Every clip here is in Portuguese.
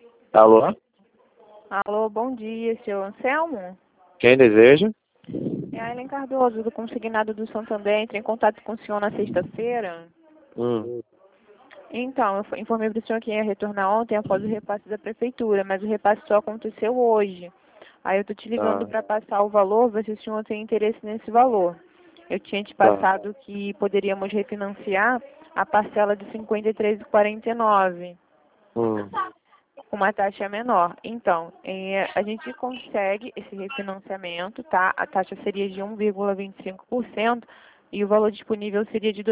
Alô? Alô, bom dia, seu Anselmo? Quem deseja? É a Ellen Cardoso, do Consignado do Santander. Entrei em contato com o senhor na sexta-feira. Então, eu informei para o senhor que ia retornar ontem após o repasse da prefeitura, mas o repasse só aconteceu hoje. Aí eu tô te ligando Tá, para passar o valor, ver se o senhor tem interesse nesse valor. Eu tinha te tá. passado que poderíamos refinanciar a parcela de R$ 53,49. Hum. Com uma taxa menor. Então, a gente consegue esse refinanciamento, tá? A taxa seria de 1,25% e o valor disponível seria de R$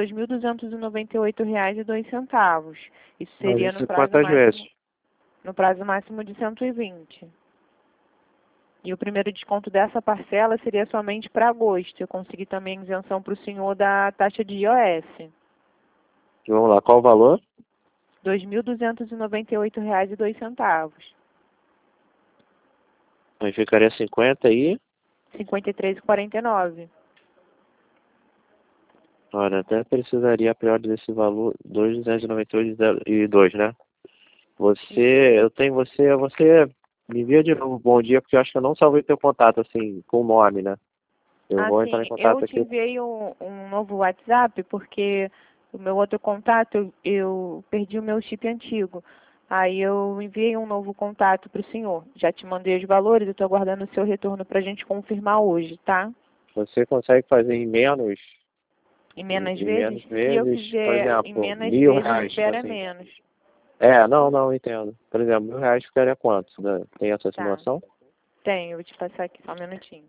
2.298,02. Isso Mas seria isso quantas vezes? no prazo máximo de 120. E o primeiro desconto dessa parcela seria somente para agosto. Eu consegui também isenção para o senhor da taxa de IOS. Vamos lá, qual o valor? R$ 2.298,02. Aí ficaria 50 aí. R$ 53,49. Olha, até precisaria a priori desse valor, 2.298,02, né? Você me envia de novo bom dia, porque eu acho que eu não salvei teu contato, assim, com o nome, né? Eu vou entrar em Assim, eu contato te aqui. enviei um novo WhatsApp porque o meu outro contato, eu perdi o meu chip antigo. Aí eu enviei um novo contato para o senhor. Já te mandei os valores, eu estou aguardando o seu retorno para a gente confirmar hoje, tá? Você consegue fazer em menos, Em em, menos em vezes? menos Se eu vezes, por fizer em exemplo, menos vezes, R$ 1.000, tipo libera assim. menos. Não, entendo. Por exemplo, R$ 1.000 ficaria quanto? Né? Tem essa Tá. simulação? Tenho, eu vou te passar aqui só um minutinho.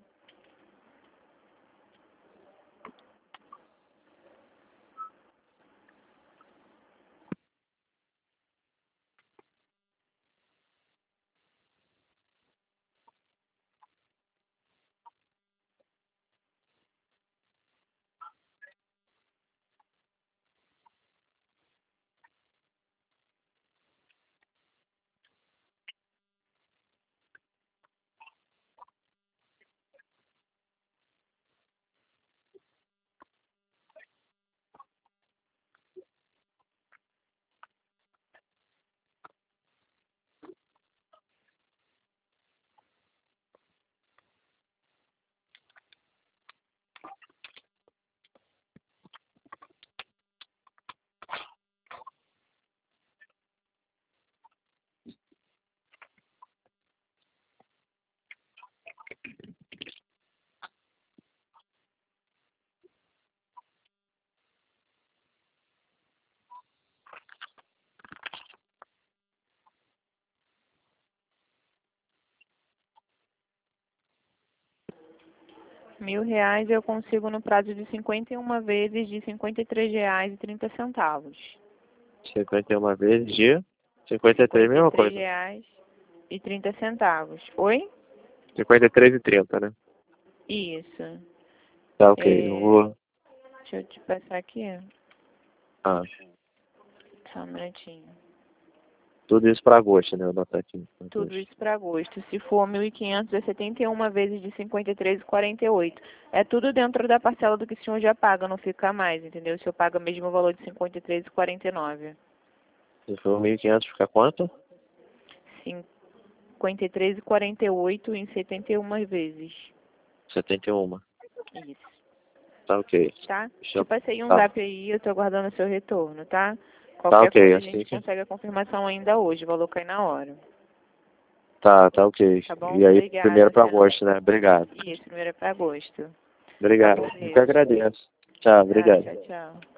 R$ 1.000 eu consigo no prazo de 51 vezes de R$ 53,30. 51 vezes de 53, mesma coisa. R$ 53,30. Oi? 53,30, né? Isso. Tá, ok. Eu É, vou. deixa eu te passar aqui. Ah, Só um minutinho. tudo isso para agosto, né? Eu notar aqui. Tudo isso para agosto. Se for 1.500, é 71 vezes de 53,48. É tudo dentro da parcela do que o senhor já paga, não fica mais, entendeu? O senhor paga mesmo o valor de 53,49. Se for 1.500, fica quanto? 53,48 em 71 vezes. 71. Isso. Tá, ok. Tá? Deixa Te eu... passei um Tá. zap aí, eu tô aguardando o seu retorno, tá? Tá, Qualquer ok. coisa a Assim gente que... consegue a confirmação ainda hoje, o valor cai na hora. Tá, ok. Tá bom? E aí, primeiro Obrigada, para Céu. agosto, né? Obrigado. Isso, primeiro é para agosto. Obrigado. Eu que Agradeço. agradeço. Tchau, Tá, obrigado. tchau, tchau.